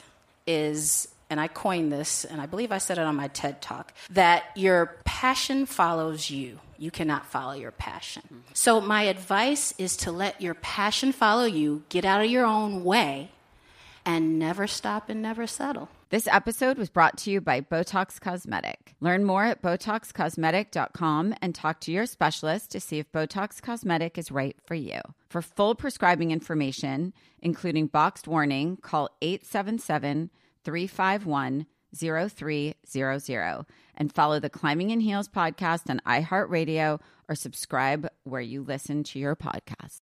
is, and I coined this, and I believe I said it on my TED Talk, that your passion follows you. You cannot follow your passion. Mm-hmm. So my advice is to let your passion follow you, get out of your own way, and never stop and never settle. This episode was brought to you by Botox Cosmetic. Learn more at botox cosmetic dot com and talk to your specialist to see if Botox Cosmetic is right for you. For full prescribing information, including boxed warning, call eight seven seven, three five one, zero three zero zero and follow the Climbing in Heels podcast on iHeartRadio or subscribe where you listen to your podcast.